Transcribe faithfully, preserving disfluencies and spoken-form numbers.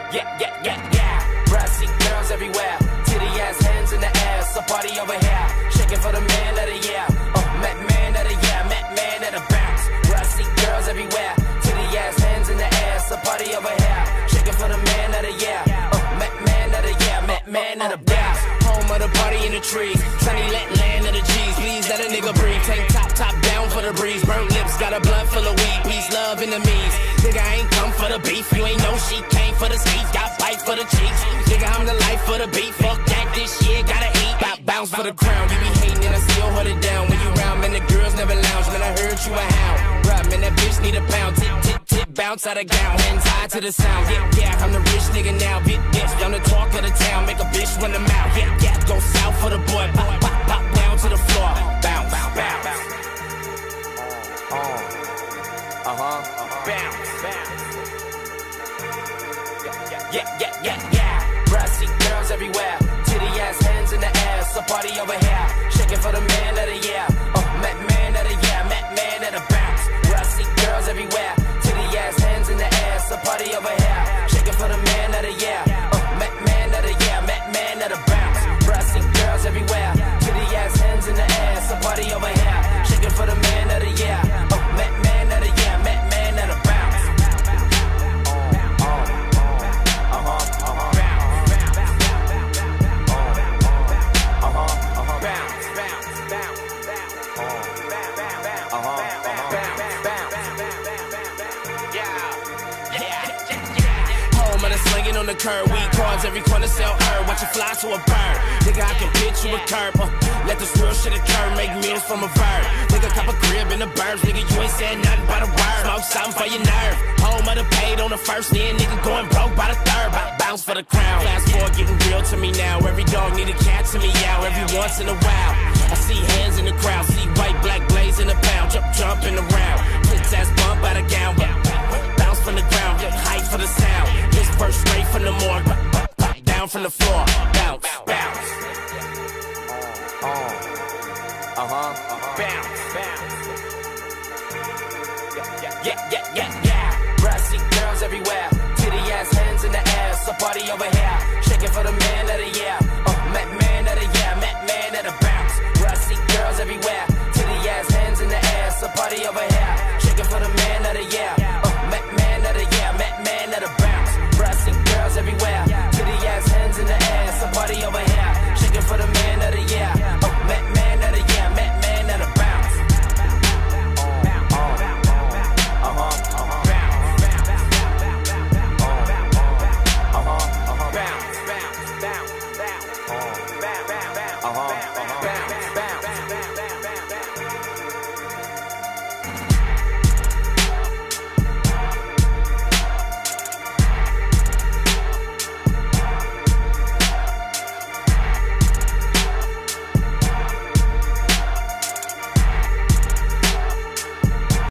yeah, yeah, yeah, yeah. Brassy girls everywhere, titty ass, hands in the air. So party over here, shaking for the man of the year. Oh, Met man of the year, Met man of the bounce. Brassy girls everywhere, titty ass, hands in the air. So party over here, shaking for the man of the year. Oh, Met man of the year, Met man of the bounce. Home of the party in the trees, sunny let land of the G's. Please let a nigga breathe. Tank top, top down for the breeze. Burnt lips, got a blunt full of weed. Peace, love, enemies. Nigga, I ain't come for the beef. You ain't know she came for the speed. Got bite for the cheeks. Nigga, I'm the life for the beat. Fuck that, this shit gotta eat. Bout bounce for the crown. You be hating and I still hold it down. When you round, man, the girls never lounge. Man, I heard you a hound. Bruh, man, that bitch need a pound. Tip, tip, tip, bounce out of gown. Hands high to the sound. Yeah, yeah, I'm the rich nigga now. Big bitch, I'm the talk of the town. Make a bitch run the mouth. Yeah, yeah, go south for the boy. Pop, pop, pop down to the floor. Bounce, bounce, bounce. Uh, uh-huh. Bounce, bounce. Yeah, yeah, yeah, yeah. Brassy girls everywhere, titty ass, hands in the air. So party over here, shaking for the man of the year. Oh, Met man of the year, Met man of the bounce. Brassy girls everywhere, titty ass, hands in the air. So party over here, shaking for the man of the year. Oh, Met man of the year, Met man of the bounce. Brassy girls everywhere, titty ass, hands in the air. So party over here, shaking for the man of the year. Oh, Met man of the year, Met man of the bounce. Slinging on the curb, weed cards, every corner sell herb. Watch it fly to a bird. Nigga, I can pitch you a curb. Uh, let this real shit occur, make meals from a verb. Nigga, cop a crib in the burbs. Nigga, you ain't said nothing but a word. Smoke something for your nerve. Home of the paid on the first, then nigga going broke by the third. I bounce for the crown. Fast forward, getting real to me now. Every dog need a cat to me out every once in a while. I see hands in the crowd, see white, black blaze in the pound. Jump, jumping around. Tits ass bump out of gown, but bounce from the ground, get hype for the sound. This first straight from the morgue, down from the floor, bounce, bounce. Uh huh, bounce, bounce. Yeah, yeah, yeah, yeah. Brassy girls everywhere, titty ass, hands in the air. So party over here, shaking for the man of the